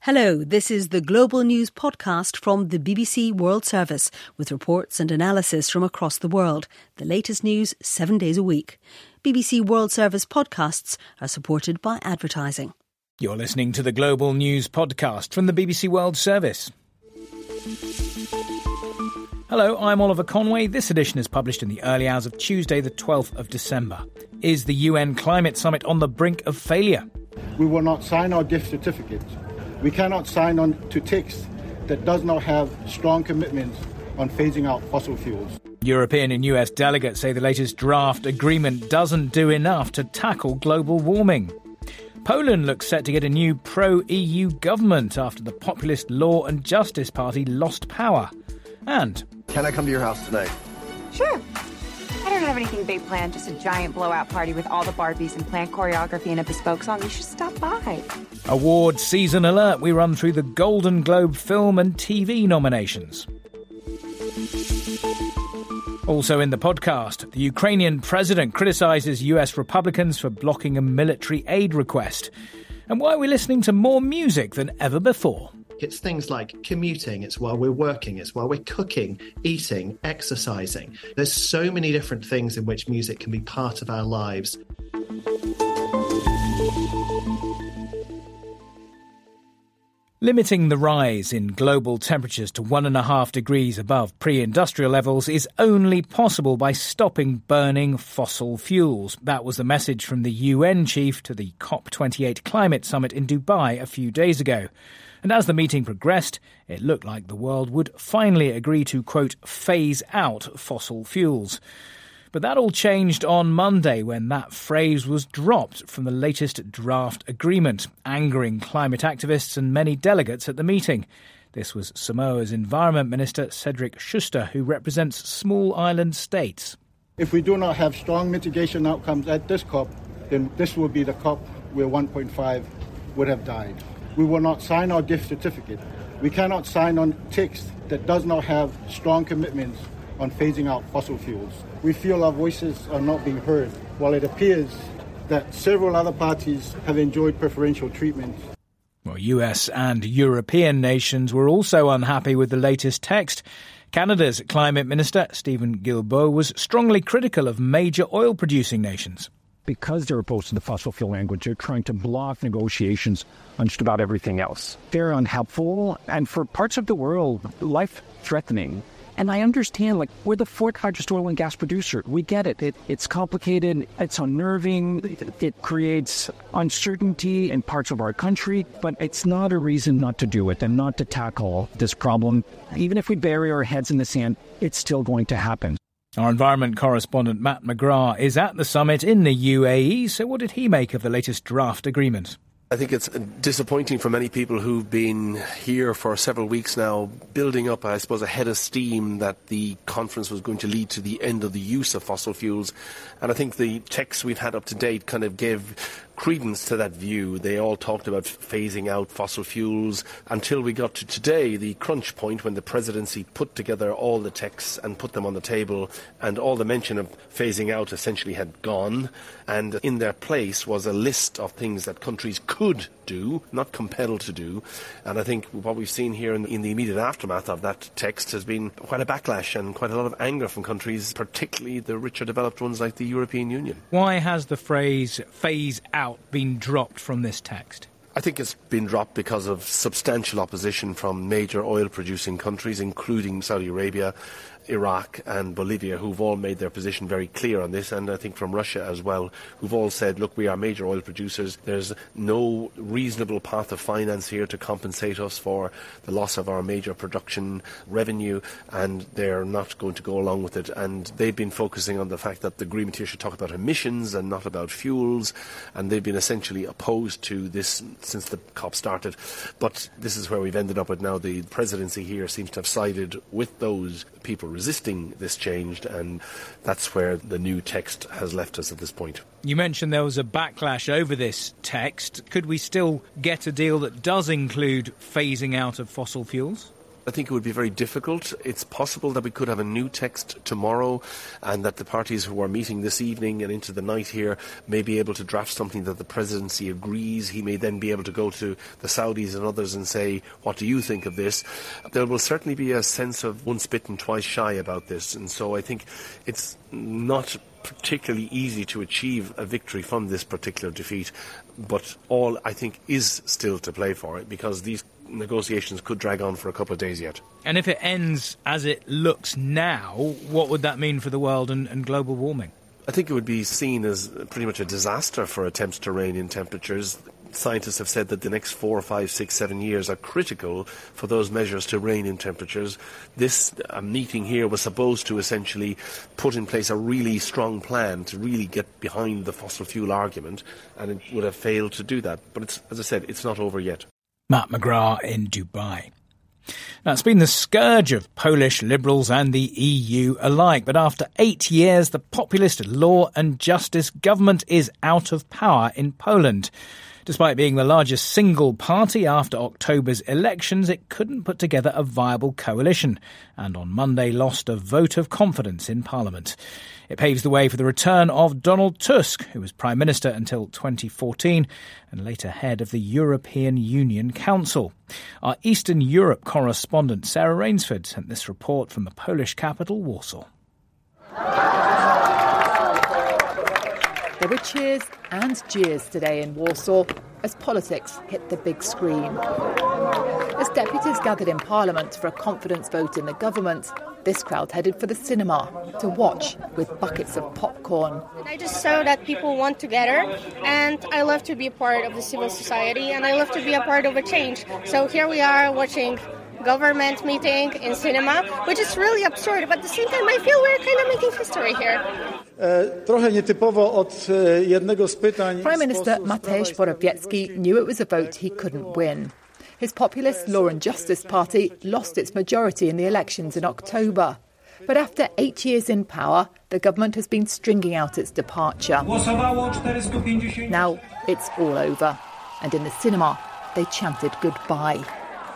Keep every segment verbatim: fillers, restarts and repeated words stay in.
Hello, this is the Global News podcast from the B B C World Service with reports and analysis from across the world. The latest news seven days a week. B B C World Service podcasts are supported by advertising. You're listening to the Global News podcast from the B B C World Service. Hello, I'm Oliver Conway. This edition is published in the early hours of Tuesday, the twelfth of December. Is the U N Climate Summit on the brink of failure? We will not sign our gift certificate. We cannot sign on to text that does not have strong commitments on phasing out fossil fuels. European and U S delegates say the latest draft agreement doesn't do enough to tackle global warming. Poland looks set to get a new pro-E U government after the populist Law and Justice Party lost power. And... Can I come to your house tonight? Sure. I don't have anything big planned, just a giant blowout party with all the Barbies and planned choreography and a bespoke song. You should stop by. Award season alert. We run through the Golden Globe film and T V nominations. Also in the podcast, the Ukrainian president criticises U S Republicans for blocking a military aid request. And why we're listening to more music than ever before. It's things like commuting, it's while we're working, it's while we're cooking, eating, exercising. There's so many different things in which music can be part of our lives. Limiting the rise in global temperatures to one and a half degrees above pre-industrial levels is only possible by stopping burning fossil fuels. That was the message from the U N chief to the COP twenty-eight climate summit in Dubai a few days ago. And as the meeting progressed, it looked like the world would finally agree to, quote, phase out fossil fuels. But that all changed on Monday when that phrase was dropped from the latest draft agreement, angering climate activists and many delegates at the meeting. This was Samoa's Environment Minister Cedric Schuster, who represents small island states. If we do not have strong mitigation outcomes at this COP, then this will be the COP where one point five would have died. We will not sign our gift certificate. We cannot sign on text that does not have strong commitments on phasing out fossil fuels. We feel our voices are not being heard, while it appears that several other parties have enjoyed preferential treatment. Well, U S and European nations were also unhappy with the latest text. Canada's Climate Minister, Stephen Guilbeault, was strongly critical of major oil-producing nations. Because they're opposed to the fossil fuel language, they're trying to block negotiations on just about everything else. They're unhelpful and for parts of the world, life-threatening. And I understand, like, we're the fourth largest oil and gas producer. We get it. it it's complicated. It's unnerving. It, it creates uncertainty in parts of our country. But it's not a reason not to do it and not to tackle this problem. Even if we bury our heads in the sand, it's still going to happen. Our environment correspondent Matt McGrath is at the summit in the U A E, so what did he make of the latest draft agreement? I think it's disappointing for many people who've been here for several weeks now, building up, I suppose, a head of steam that the conference was going to lead to the end of the use of fossil fuels. And I think the texts we've had up to date kind of gave credence to that view. They all talked about phasing out fossil fuels until we got to today, the crunch point, when the presidency put together all the texts and put them on the table, and all the mention of phasing out essentially had gone, and in their place was a list of things that countries could do, not compelled to do. And I think what we've seen here in, in the immediate aftermath of that text has been quite a backlash and quite a lot of anger from countries, particularly the richer developed ones like the European Union. Why has the phrase phase out been dropped from this text? I think it's been dropped because of substantial opposition from major oil-producing countries, including Saudi Arabia, Iraq and Bolivia, who've all made their position very clear on this, and I think from Russia as well, who've all said, look, we are major oil producers. There's no reasonable path of finance here to compensate us for the loss of our major production revenue, and they're not going to go along with it. And they've been focusing on the fact that the agreement here should talk about emissions and not about fuels, and they've been essentially opposed to this since the COP started. But this is where we've ended up with now. The presidency here seems to have sided with those people resisting this change, and that's where the new text has left us at this point. You mentioned there was a backlash over this text. Could we still get a deal that does include phasing out of fossil fuels? I think it would be very difficult. It's possible that we could have a new text tomorrow and that the parties who are meeting this evening and into the night here may be able to draft something that the presidency agrees. He may then be able to go to the Saudis and others and say, what do you think of this? There will certainly be a sense of once bitten, twice shy about this. And so I think it's not particularly easy to achieve a victory from this particular defeat. But all, I think, is still to play for it because these negotiations could drag on for a couple of days yet. And if it ends as it looks now, what would that mean for the world and, and global warming? I think it would be seen as pretty much a disaster for attempts to rein in temperatures. Scientists have said that the next four, five, six, seven years are critical for those measures to rein in temperatures. This uh, meeting here was supposed to essentially put in place a really strong plan to really get behind the fossil fuel argument, and it would have failed to do that. But it's, as I said, it's not over yet. Matt McGrath in Dubai. Now, it's been the scourge of Polish Liberals and the E U alike, but after eight years, the populist Law and Justice government is out of power in Poland. Despite being the largest single party after October's elections, it couldn't put together a viable coalition and on Monday lost a vote of confidence in Parliament. It paves the way for the return of Donald Tusk, who was Prime Minister until twenty fourteen and later head of the European Union Council. Our Eastern Europe correspondent Sarah Rainsford sent this report from the Polish capital, Warsaw. There were cheers and jeers today in Warsaw as politics hit the big screen. As deputies gathered in Parliament for a confidence vote in the government, this crowd headed for the cinema to watch with buckets of popcorn. I just saw that people want together, and I love to be a part of the civil society, and I love to be a part of a change. So here we are watching government meeting in cinema, which is really absurd, but at the same time I feel we're kind of making history here. Prime Minister Mateusz Morawiecki knew it was a vote he couldn't win. His populist Law and Justice party lost its majority in the elections in October. But after eight years in power, the government has been stringing out its departure. Now it's all over. And in the cinema, they chanted goodbye.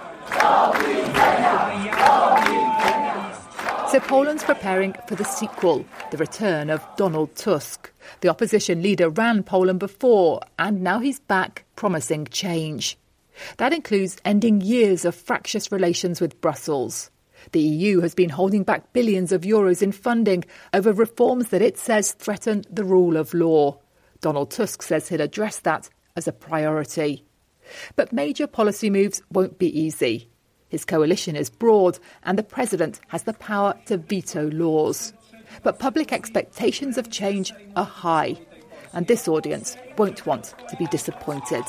So Poland's preparing for the sequel, the return of Donald Tusk. The opposition leader ran Poland before, and now he's back, promising change. That includes ending years of fractious relations with Brussels. The E U has been holding back billions of euros in funding over reforms that it says threaten the rule of law. Donald Tusk says he'll address that as a priority. But major policy moves won't be easy. His coalition is broad and the president has the power to veto laws. But public expectations of change are high, and this audience won't want to be disappointed.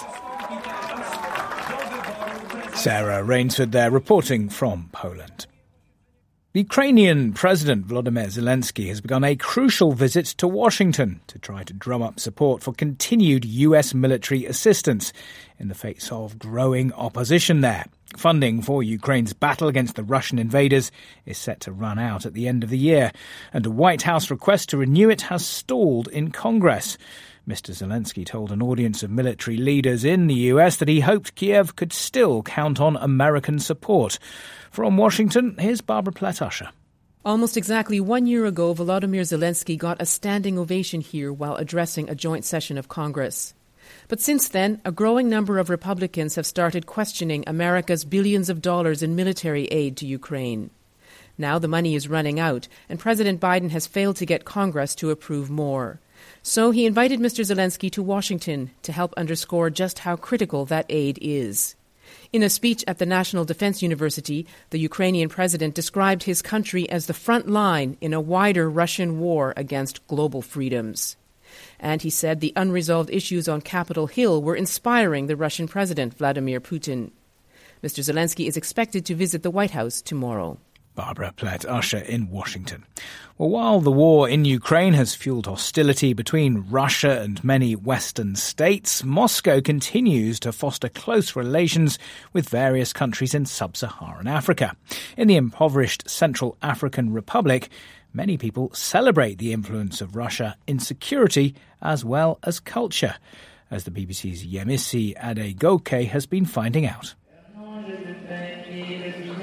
Sarah Rainsford there reporting from Poland. The Ukrainian President Volodymyr Zelensky has begun a crucial visit to Washington to try to drum up support for continued U S military assistance in the face of growing opposition there. Funding for Ukraine's battle against the Russian invaders is set to run out at the end of the year, and a White House request to renew it has stalled in Congress. Mister Zelensky told an audience of military leaders in the U S that he hoped Kiev could still count on American support. From Washington, here's Barbara Platt-Usher. Almost exactly one year ago, Volodymyr Zelensky got a standing ovation here while addressing a joint session of Congress. But since then, a growing number of Republicans have started questioning America's billions of dollars in military aid to Ukraine. Now the money is running out, and President Biden has failed to get Congress to approve more. So he invited Mister Zelensky to Washington to help underscore just how critical that aid is. In a speech at the National Defense University, the Ukrainian president described his country as the front line in a wider Russian war against global freedoms. And he said the unresolved issues on Capitol Hill were inspiring the Russian president, Vladimir Putin. Mister Zelensky is expected to visit the White House tomorrow. Barbara Platt-Usher in Washington. Well, while the war in Ukraine has fueled hostility between Russia and many Western states, Moscow continues to foster close relations with various countries in sub-Saharan Africa. In the impoverished Central African Republic, many people celebrate the influence of Russia in security as well as culture, as the B B C's Yemisi Adegoke has been finding out.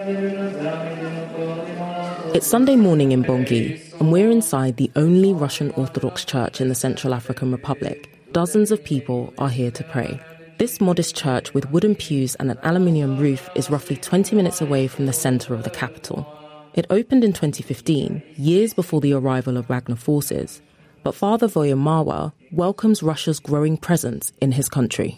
It's Sunday morning in Bangui, and we're inside the only Russian Orthodox church in the Central African Republic. Dozens of people are here to pray. This modest church with wooden pews and an aluminium roof is roughly twenty minutes away from the centre of the capital. It opened in twenty fifteen, years before the arrival of Wagner forces. But Father Voyamawa welcomes Russia's growing presence in his country.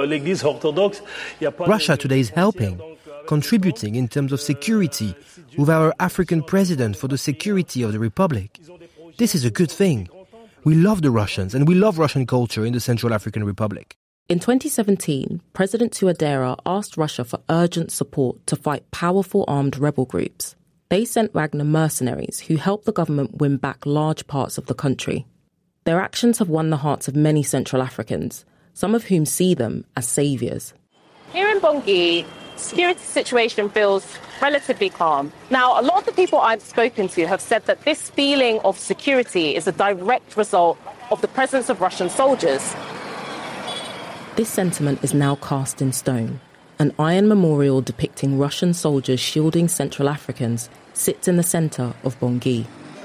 Russia today is helping, contributing in terms of security with our African president for the security of the Republic. This is a good thing. We love the Russians and we love Russian culture in the Central African Republic. In twenty seventeen, President Touadera asked Russia for urgent support to fight powerful armed rebel groups. They sent Wagner mercenaries who helped the government win back large parts of the country. Their actions have won the hearts of many Central Africans, some of whom see them as saviours. Here in Bangui, security situation feels relatively calm. Now, a lot of the people I've spoken to have said that this feeling of security is a direct result of the presence of Russian soldiers. This sentiment is now cast in stone. An iron memorial depicting Russian soldiers shielding Central Africans sits in the centre of Bangui.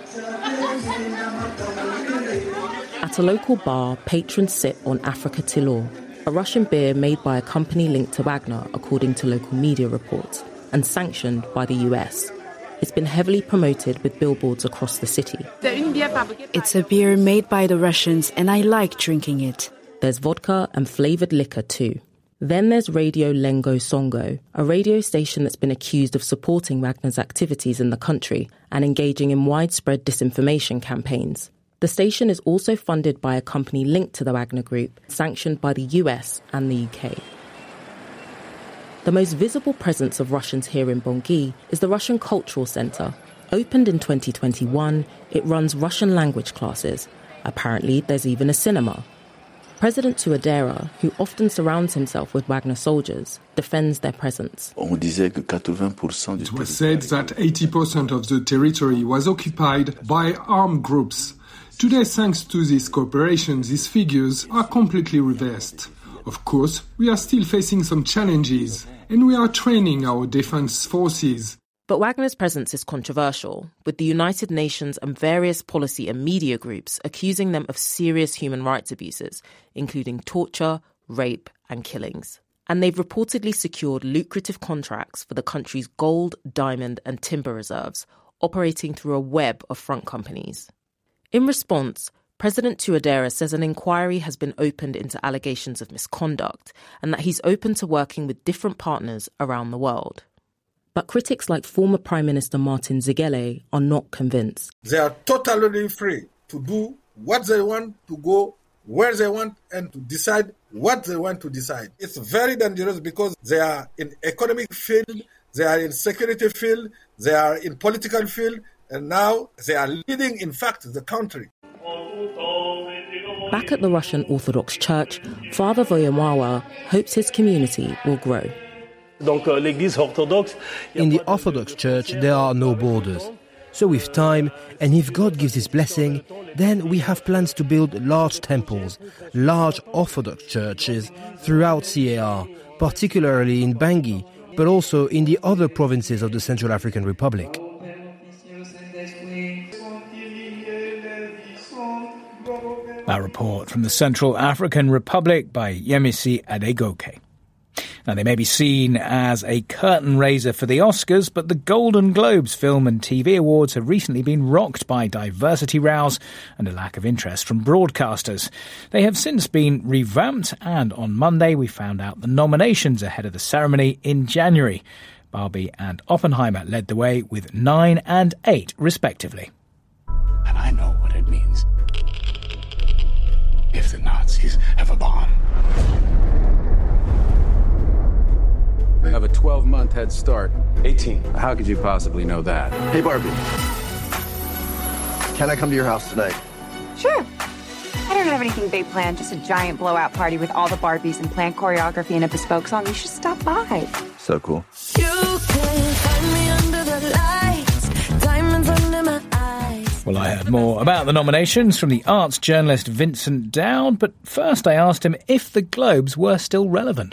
At a local bar, patrons sip on Africa Tillor, a Russian beer made by a company linked to Wagner, according to local media reports, and sanctioned by the U S. It's been heavily promoted with billboards across the city. It's a beer made by the Russians, and I like drinking it. There's vodka and flavoured liquor too. Then there's Radio Lengo Songo, a radio station that's been accused of supporting Wagner's activities in the country and engaging in widespread disinformation campaigns. The station is also funded by a company linked to the Wagner Group, sanctioned by the U S and the U K. The most visible presence of Russians here in Bangui is the Russian Cultural Centre. Opened in twenty twenty-one, it runs Russian language classes. Apparently, there's even a cinema. President Touadera, who often surrounds himself with Wagner soldiers, defends their presence. It was said that eighty percent of the territory was occupied by armed groups. Today, thanks to this cooperation, these figures are completely reversed. Of course, we are still facing some challenges, and we are training our defense forces. But Wagner's presence is controversial, with the United Nations and various policy and media groups accusing them of serious human rights abuses, including torture, rape and killings. And they've reportedly secured lucrative contracts for the country's gold, diamond and timber reserves, operating through a web of front companies. In response, President Touadera says an inquiry has been opened into allegations of misconduct and that he's open to working with different partners around the world. But critics like former Prime Minister Martin Zigele are not convinced. They are totally free to do what they want, to go where they want, and to decide what they want to decide. It's very dangerous because they are in economic field, they are in security field, they are in political field, and now they are leading, in fact, the country. Back at the Russian Orthodox Church, Father Voyamawa hopes his community will grow. In the Orthodox Church, there are no borders. So with time, and if God gives his blessing, then we have plans to build large temples, large Orthodox churches throughout C A R, particularly in Bangui, but also in the other provinces of the Central African Republic. That report from the Central African Republic by Yemisi Adegoke. Now, they may be seen as a curtain raiser for the Oscars, but the Golden Globes Film and T V Awards have recently been rocked by diversity rows and a lack of interest from broadcasters. They have since been revamped, and on Monday we found out the nominations ahead of the ceremony in January. Barbie and Oppenheimer led the way with nine and eight, respectively. And I know what it means if the Nazis have a bomb. They have a twelve-month head start. eighteen. How could you possibly know that? Hey, Barbie. Can I come to your house tonight? Sure. I don't have anything big planned, just a giant blowout party with all the Barbies and planned choreography and a bespoke song. You should stop by. So cool. You can find me under the lights, diamonds under my eyes. Well, I heard more about the nominations from the arts journalist Vincent Dowd, but first I asked him if the Globes were still relevant.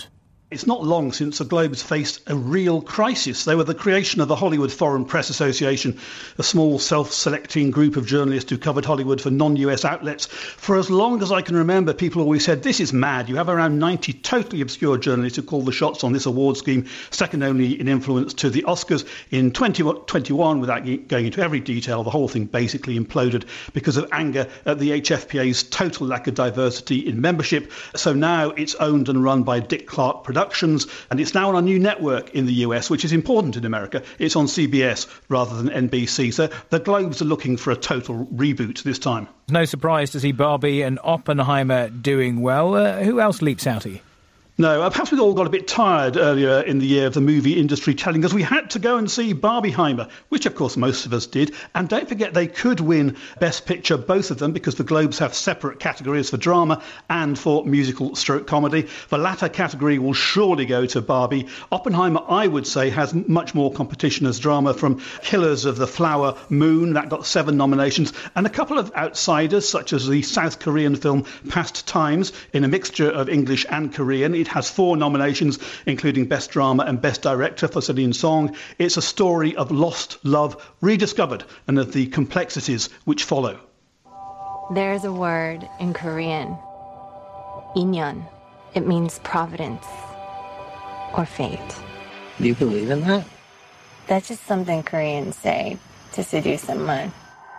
It's not long since the Globes faced a real crisis. They were the creation of the Hollywood Foreign Press Association, a small self-selecting group of journalists who covered Hollywood for non-U S outlets. For as long as I can remember, people always said, this is mad. You have around ninety totally obscure journalists who call the shots on this award scheme, second only in influence to the Oscars. In twenty twenty-one, without going into every detail, the whole thing basically imploded because of anger at the H F P A's total lack of diversity in membership. So now it's owned and run by Dick Clark Productions. And it's now on a new network in the U S, which is important in America. It's on C B S rather than N B C. So the Globes are looking for a total reboot this time. No surprise to see Barbie and Oppenheimer doing well. Uh, who else leaps out at you? No, perhaps we all got a bit tired earlier in the year of the movie industry telling us we had to go and see Barbieheimer, which of course most of us did. And don't forget they could win Best Picture, both of them, because the Globes have separate categories for drama and for musical stroke comedy. The latter category will surely go to Barbie. Oppenheimer, I would say, has much more competition as drama from Killers of the Flower Moon. That got seven nominations. And a couple of outsiders, such as the South Korean film Past Times, in a mixture of English and Korean. It has four nominations, including Best Drama and Best Director for Celine Song. It's a story of lost love rediscovered and of the complexities which follow. There's a word in Korean, 인연. It means providence or fate. Do you believe in that? That's just something Koreans say to seduce someone.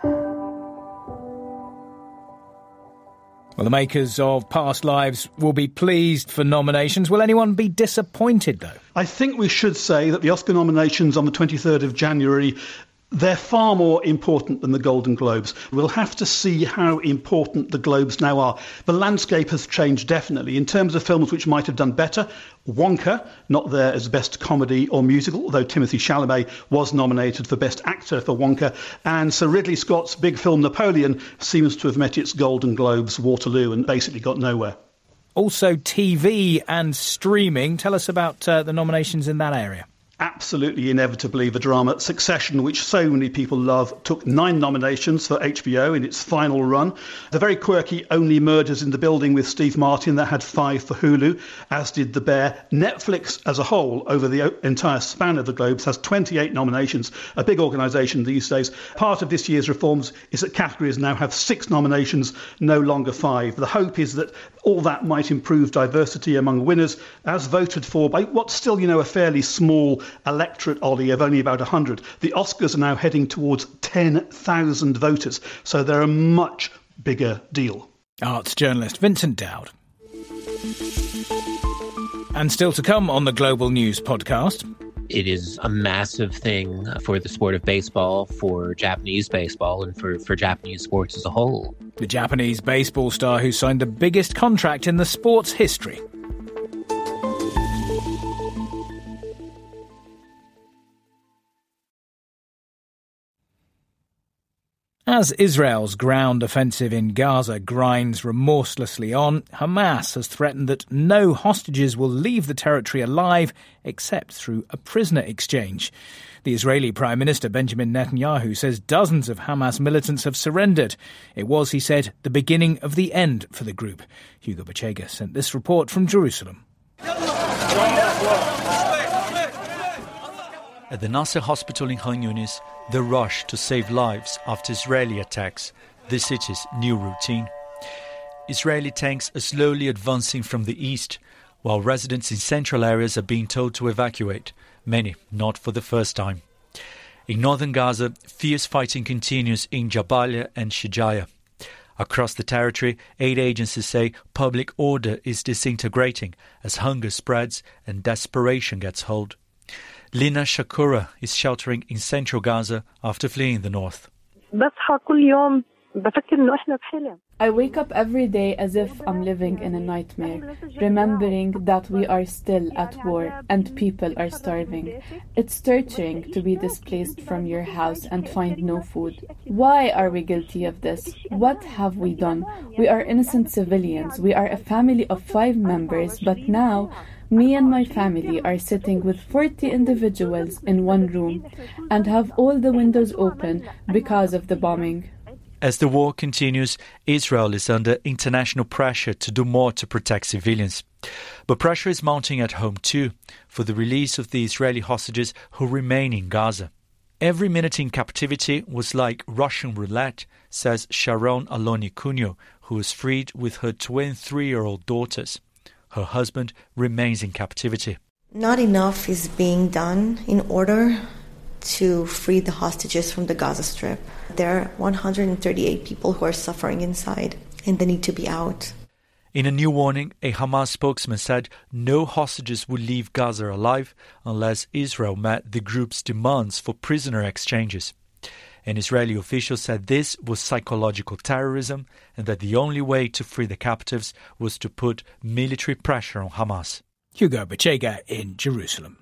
Well, the makers of Past Lives will be pleased for nominations. Will anyone be disappointed, though? I think we should say that the Oscar nominations on the twenty-third of January, they're far more important than the Golden Globes. We'll have to see how important the Globes now are. The landscape has changed definitely. In terms of films which might have done better, Wonka, not there as Best Comedy or Musical, although Timothée Chalamet was nominated for Best Actor for Wonka. And Sir Ridley Scott's big film Napoleon seems to have met its Golden Globes Waterloo and basically got nowhere. Also T V and streaming. Tell us about uh, the nominations in that area. Absolutely inevitably, the drama Succession, which so many people love, took nine nominations for H B O in its final run. The very quirky Only Murders in the Building with Steve Martin, that had five for Hulu, as did The Bear. Netflix as a whole, over the entire span of the Globes, has twenty-eight nominations, a big organisation these days. Part of this year's reforms is that categories now have six nominations, no longer five. The hope is that all that might improve diversity among winners, as voted for by what's still, you know, a fairly small electorate, Ollie, of only about one hundred. The Oscars are now heading towards ten thousand voters, so they're a much bigger deal. Arts journalist Vincent Dowd. And still to come on the Global News podcast. It is a massive thing for the sport of baseball, for Japanese baseball, and for, for Japanese sports as a whole. The Japanese baseball star who signed the biggest contract in the sport's history. As Israel's ground offensive in Gaza grinds remorselessly on, Hamas has threatened that no hostages will leave the territory alive except through a prisoner exchange. The Israeli Prime Minister Benjamin Netanyahu says dozens of Hamas militants have surrendered. It was, he said, the beginning of the end for the group. Hugo Bachega sent this report from Jerusalem. At the Nasser hospital in Khan Yunis, the rush to save lives after Israeli attacks, the city's new routine. Israeli tanks are slowly advancing from the east, while residents in central areas are being told to evacuate, many not for the first time. In northern Gaza, fierce fighting continues in Jabalia and Shijaya. Across the territory, aid agencies say public order is disintegrating as hunger spreads and desperation gets hold. Lina Shakura is sheltering in central Gaza after fleeing the north. I wake up every day as if I'm living in a nightmare, remembering that we are still at war and people are starving. It's torturing to be displaced from your house and find no food. Why are we guilty of this? What have we done? We are innocent civilians. We are a family of five members, but now me and my family are sitting with forty individuals in one room and have all the windows open because of the bombing. As the war continues, Israel is under international pressure to do more to protect civilians. But pressure is mounting at home too, for the release of the Israeli hostages who remain in Gaza. Every minute in captivity was like Russian roulette, says Sharon Aloni Cunyo, who was freed with her twin three-year-old daughters. Her husband remains in captivity. Not enough is being done in order to free the hostages from the Gaza Strip. There are one hundred thirty-eight people who are suffering inside, and they need to be out. In a new warning, a Hamas spokesman said no hostages would leave Gaza alive unless Israel met the group's demands for prisoner exchanges. An Israeli official said this was psychological terrorism and that the only way to free the captives was to put military pressure on Hamas. Hugo Bachega in Jerusalem.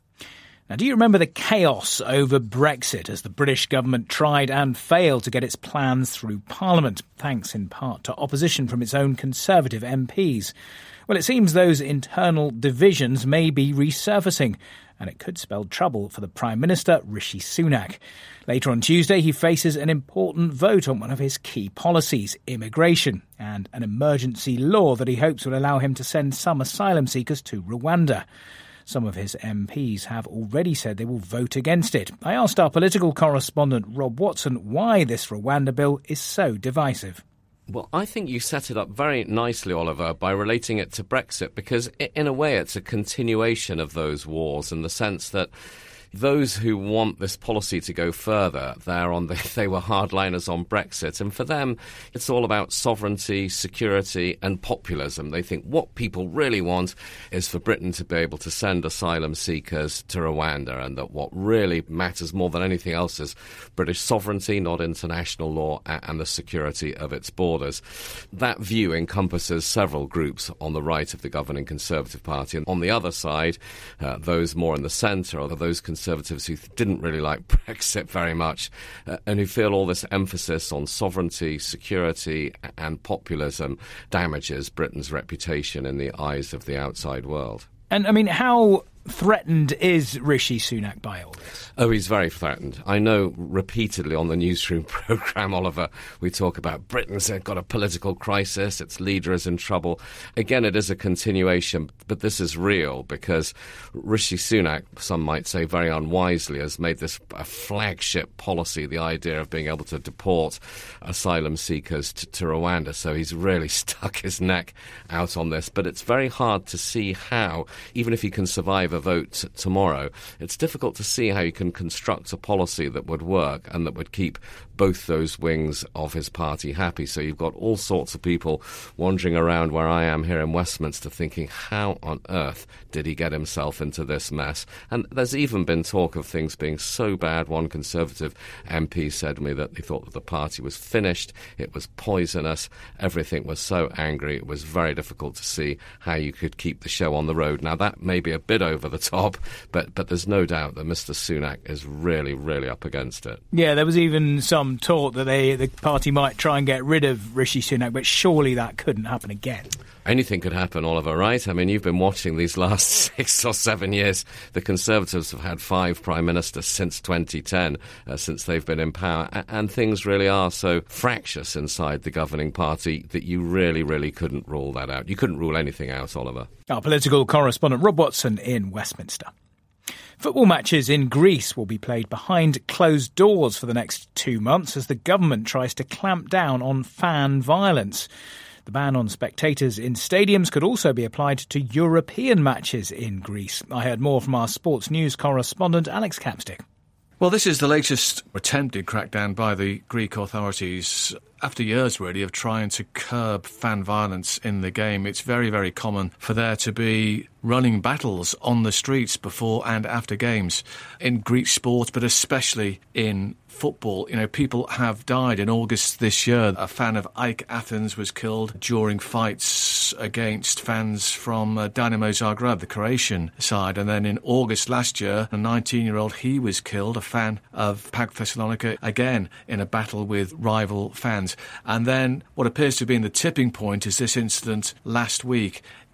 Now, do you remember the chaos over Brexit as the British government tried and failed to get its plans through Parliament, thanks in part to opposition from its own Conservative M Ps? Well, it seems those internal divisions may be resurfacing, and it could spell trouble for the Prime Minister, Rishi Sunak. Later on Tuesday, he faces an important vote on one of his key policies, immigration, and an emergency law that he hopes will allow him to send some asylum seekers to Rwanda. Some of his M Ps have already said they will vote against it. I asked our political correspondent Rob Watson why this Rwanda bill is so divisive. Well, I think you set it up very nicely, Oliver, by relating it to Brexit, because in a way it's a continuation of those wars in the sense that those who want this policy to go further, they're on the, they were hardliners on Brexit. And for them, it's all about sovereignty, security and populism. They think what people really want is for Britain to be able to send asylum seekers to Rwanda, and that what really matters more than anything else is British sovereignty, not international law, and the security of its borders. That view encompasses several groups on the right of the governing Conservative Party. And on the other side, uh, those more in the centre are those Conservatives who didn't really like Brexit very much uh, and who feel all this emphasis on sovereignty, security and populism damages Britain's reputation in the eyes of the outside world. And, I mean, how threatened is Rishi Sunak by all this? Oh, he's very threatened. I know repeatedly on the Newsroom programme, Oliver, we talk about Britain's got a political crisis, its leader is in trouble. Again, it is a continuation, but this is real because Rishi Sunak, some might say very unwisely, has made this a flagship policy, the idea of being able to deport asylum seekers to, to Rwanda. So he's really stuck his neck out on this. But it's very hard to see how, even if he can survive a vote t- tomorrow, it's difficult to see how you can construct a policy that would work and that would keep both those wings of his party happy. So you've got all sorts of people wandering around where I am here in Westminster thinking, how on earth did he get himself into this mess? And there's even been talk of things being so bad. One Conservative M P said to me that he thought that the party was finished, it was poisonous, everything was so angry, it was very difficult to see how you could keep the show on the road. Now, that may be a bit over the top, but, but there's no doubt that Mister Sunak is really, really up against it. Yeah, there was even some talk that they, the party might try and get rid of Rishi Sunak, but surely that couldn't happen again. Anything could happen, Oliver, right? I mean, you've been watching these last six or seven years. The Conservatives have had five prime ministers since twenty ten, uh, since they've been in power, a- and things really are so fractious inside the governing party that you really, really couldn't rule that out. You couldn't rule anything out, Oliver. Our political correspondent Rob Watson in Westminster. Football matches in Greece will be played behind closed doors for the next two months as the government tries to clamp down on fan violence. The ban on spectators in stadiums could also be applied to European matches in Greece. I heard more from our sports news correspondent Alex Capstick. Well, this is the latest attempted crackdown by the Greek authorities. After years, really, of trying to curb fan violence in the game, it's very, very common for there to be running battles on the streets before and after games in Greek sport, but especially in football. You know, people have died. In August this year, a fan of AEK Athens was killed during fights against fans from uh, Dynamo Zagreb, the Croatian side. And then in August last year, a nineteen-year-old, he was killed, a fan of PAOK Thessalonica, again in a battle with rival fans. And then what appears to be in the tipping point is this incident last week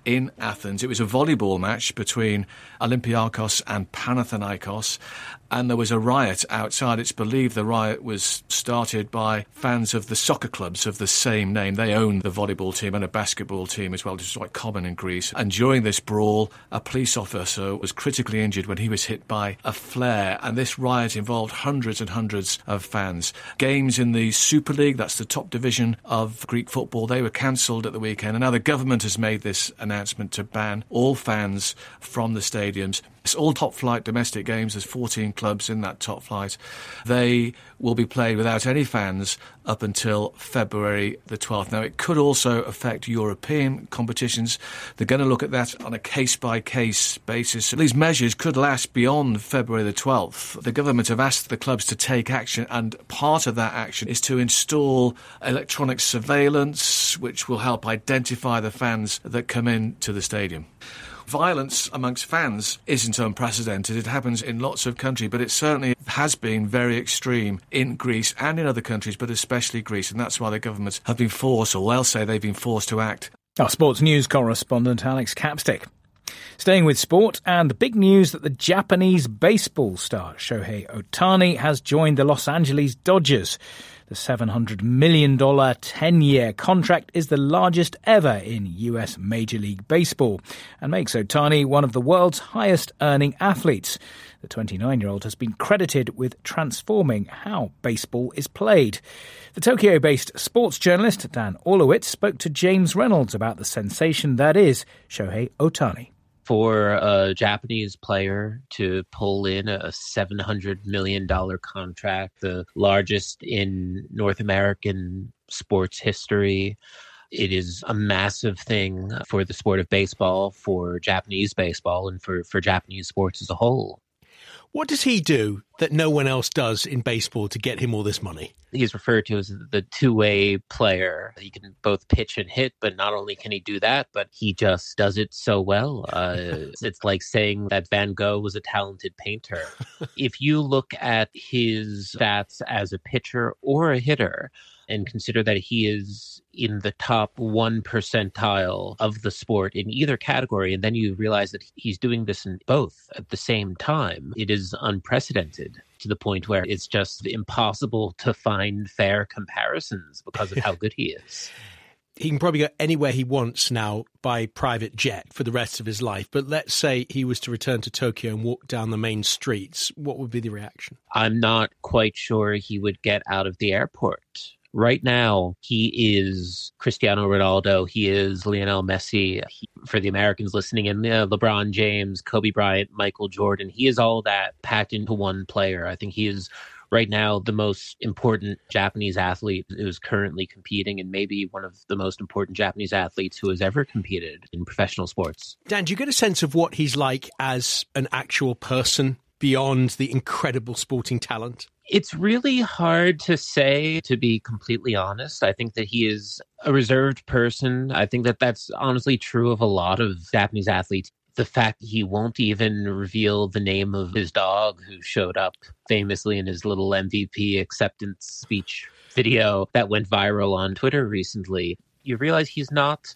in Athens. It was a volleyball match between Olympiakos and Panathinaikos, and there was a riot outside. It's believed the riot was started by fans of the soccer clubs of the same name. They own the volleyball team and a basketball team as well, which is quite common in Greece. And during this brawl, a police officer was critically injured when he was hit by a flare, and this riot involved hundreds and hundreds of fans. Games in the Super League, that's the top division of Greek football, they were cancelled at the weekend, and now the government has made this announcement to ban all fans from the stadiums. It's all top-flight domestic games. There's fourteen clubs in that top flight. They will be played without any fans up until February the twelfth. Now, it could also affect European competitions. They're going to look at that on a case-by-case basis. These measures could last beyond February the twelfth. The government have asked the clubs to take action, and part of that action is to install electronic surveillance, which will help identify the fans that come into the stadium. Violence amongst fans isn't unprecedented. It happens in lots of countries, but it certainly has been very extreme in Greece and in other countries, but especially Greece, and that's why the governments have been forced, or they'll say they've been forced to act. Our sports news correspondent Alex Capstick. Staying with sport, and big news that the Japanese baseball star Shohei Ohtani has joined the Los Angeles Dodgers. The seven hundred million dollars ten-year contract is the largest ever in U S Major League Baseball and makes Ohtani one of the world's highest-earning athletes. The twenty-nine-year-old has been credited with transforming how baseball is played. The Tokyo-based sports journalist Dan Orlowitz spoke to James Reynolds about the sensation that is Shohei Ohtani. For a Japanese player to pull in a seven hundred million dollars contract, the largest in North American sports history, it is a massive thing for the sport of baseball, for Japanese baseball, and for, for Japanese sports as a whole. What does he do that no one else does in baseball to get him all this money? He's referred to as the two-way player. He can both pitch and hit, but not only can he do that, but he just does it so well. Uh, it's like saying that Van Gogh was a talented painter. If you look at his stats as a pitcher or a hitter, and consider that he is in the top one percentile of the sport in either category, and then you realize that he's doing this in both at the same time, it is unprecedented to the point where it's just impossible to find fair comparisons because of how good he is. He can probably go anywhere he wants now by private jet for the rest of his life. But let's say he was to return to Tokyo and walk down the main streets. What would be the reaction? I'm not quite sure he would get out of the airport. Right now, he is Cristiano Ronaldo. He is Lionel Messi. He, for the Americans listening in, uh, LeBron James, Kobe Bryant, Michael Jordan. He is all that packed into one player. I think he is right now the most important Japanese athlete who is currently competing, and maybe one of the most important Japanese athletes who has ever competed in professional sports. Dan, do you get a sense of what he's like as an actual person beyond the incredible sporting talent? It's really hard to say, to be completely honest. I think that he is a reserved person. I think that that's honestly true of a lot of Japanese athletes. The fact that he won't even reveal the name of his dog who showed up famously in his little M V P acceptance speech video that went viral on Twitter recently, you realize he's not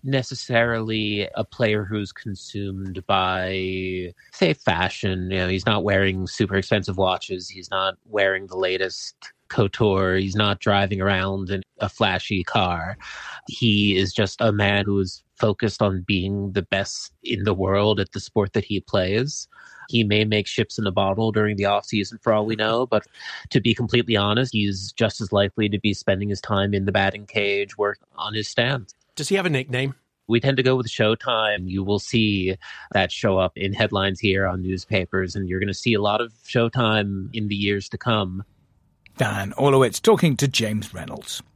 necessarily a player who's consumed by, say, fashion. You know, he's not wearing super expensive watches. He's not wearing the latest couture. He's not driving around in a flashy car. He is just a man who is focused on being the best in the world at the sport that he plays. He may make ships in a bottle during the off season for all we know, but to be completely honest, he's just as likely to be spending his time in the batting cage, work on his stand. Does he have a nickname? We tend to go with Showtime. You will see that show up in headlines here on newspapers, and you're going to see a lot of Showtime in the years to come. Dan Orlowitz talking to James Reynolds.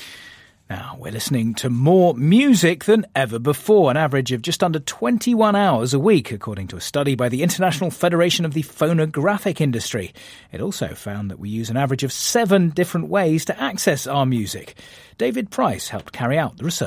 Now, we're listening to more music than ever before, an average of just under twenty-one hours a week, according to a study by the International Federation of the Phonographic Industry. It also found that we use an average of seven different ways to access our music. David Price helped carry out the research.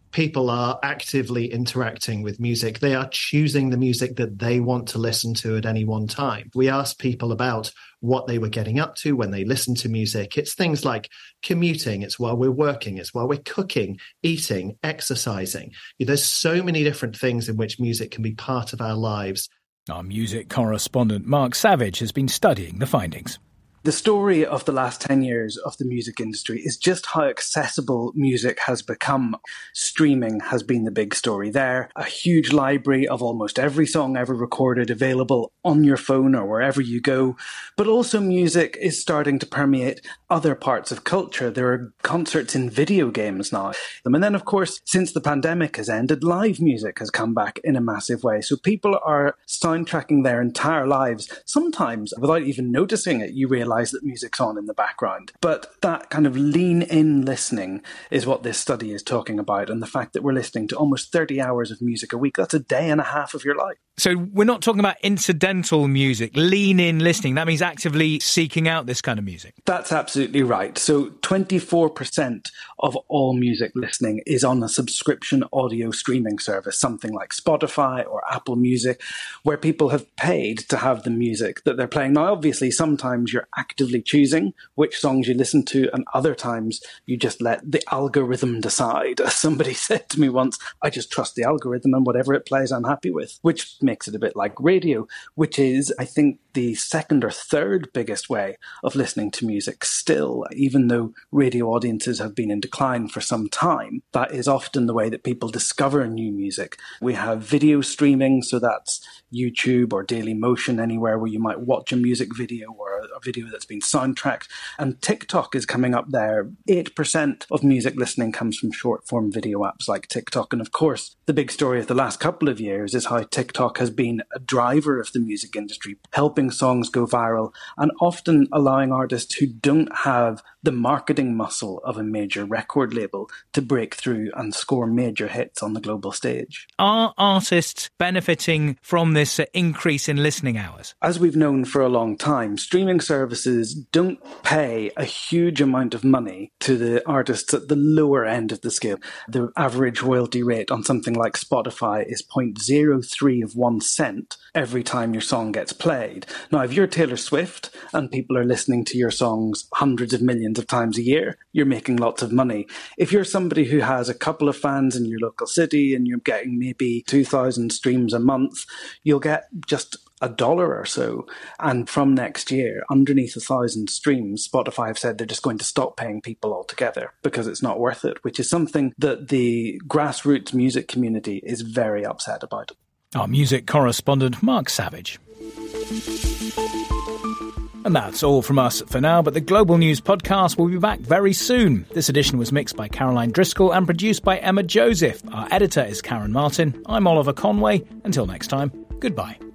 people are actively interacting with music. They are choosing the music that they want to listen to at any one time. We asked people about what they were getting up to when they listen to music. It's things like commuting, it's while we're working, it's while we're cooking, eating, exercising. There's so many different things in which music can be part of our lives. Our music correspondent Mark Savage has been studying the findings. The story of the last ten years of the music industry is just how accessible music has become. Streaming has been the big story there. A huge library of almost every song ever recorded available on your phone or wherever you go. But also music is starting to permeate other parts of culture. There are concerts in video games now. And then, of course, since the pandemic has ended, live music has come back in a massive way. So people are soundtracking their entire lives. Sometimes, without even noticing it, you realise that music's on in the background. But that kind of lean-in listening is what this study is talking about, and the fact that we're listening to almost thirty hours of music a week, that's a day and a half of your life. So we're not talking about incidental music, lean-in listening. That means actively seeking out this kind of music. That's absolutely right. So twenty-four percent of all music listening is on a subscription audio streaming service, something like Spotify or Apple Music, where people have paid to have the music that they're playing. Now, obviously, sometimes you're actively choosing which songs you listen to, and other times you just let the algorithm decide. As somebody said to me once, I just trust the algorithm and whatever it plays I'm happy with, which makes it a bit like radio, which is, I think, the second or third biggest way of listening to music still, even though radio audiences have been in decline for some time. That is often the way that people discover new music. We have video streaming, so that's YouTube or Dailymotion, anywhere where you might watch a music video or a video that's been soundtracked. And TikTok is coming up there. eight percent of music listening comes from short-form video apps like TikTok. And of course, the big story of the last couple of years is how TikTok has been a driver of the music industry, helping songs go viral and often allowing artists who don't have the marketing muscle of a major record label to break through and score major hits on the global stage. Are artists benefiting from this increase in listening hours? As we've known for a long time, streaming services don't pay a huge amount of money to the artists at the lower end of the scale. The average royalty rate on something like Spotify is zero point zero three of one cent every time your song gets played. Now, if you're Taylor Swift and people are listening to your songs hundreds of millions of times a year, you're making lots of money. If you're somebody who has a couple of fans in your local city and you're getting maybe two thousand streams a month, you'll get just a dollar or so. And from next year, underneath a thousand streams, Spotify have said they're just going to stop paying people altogether because it's not worth it, which is something that the grassroots music community is very upset about. Our music correspondent, Mark Savage. And that's all from us for now, but the Global News Podcast will be back very soon. This edition was mixed by Caroline Driscoll and produced by Emma Joseph. Our editor is Karen Martin. I'm Oliver Conway. Until next time, goodbye.